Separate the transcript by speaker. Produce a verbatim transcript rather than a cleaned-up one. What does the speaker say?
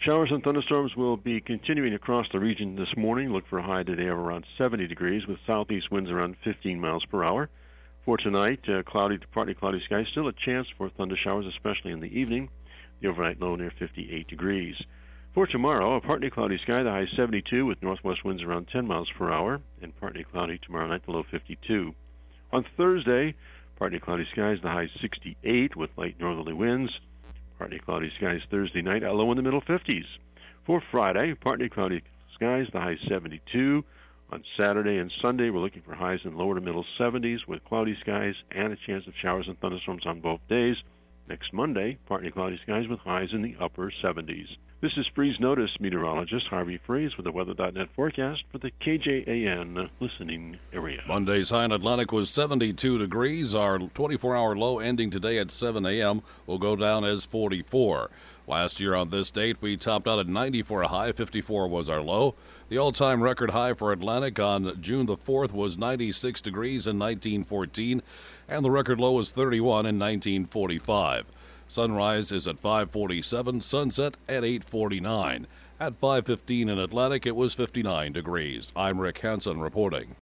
Speaker 1: Showers and thunderstorms will be continuing across the region this morning. Look for a high today of around seventy degrees with southeast winds around fifteen miles per hour. For tonight, uh, cloudy to partly cloudy skies. Still a chance for thunder showers, especially in the evening. The overnight low near fifty-eight degrees. For tomorrow, a partly cloudy sky, the high seventy-two with northwest winds around ten miles per hour, and partly cloudy tomorrow night, the low fifty-two. On Thursday, partly cloudy skies, the high sixty-eight with light northerly winds. Partly cloudy skies Thursday night, a low in the middle fifties. For Friday, partly cloudy skies, the high seventy-two. On Saturday and Sunday, we're looking for highs in lower to middle seventies with cloudy skies and a chance of showers and thunderstorms on both days. Next Monday, partly cloudy skies with highs in the upper seventies. This is Freeze Notice meteorologist Harvey Freeze with the weather dot net forecast for the K J A N listening area.
Speaker 2: Monday's high in Atlantic was seventy-two degrees. Our twenty-four hour low ending today at seven a.m. will go down as forty-four. Last year on this date, we topped out at ninety for a high. fifty-four was our low. The all-time record high for Atlantic on June the fourth was ninety-six degrees in nineteen fourteen, and the record low was thirty-one in nineteen forty-five. Sunrise is at five forty-seven, sunset at eight forty-nine. At five fifteen in Atlantic, it was fifty-nine degrees. I'm Rick Hansen reporting.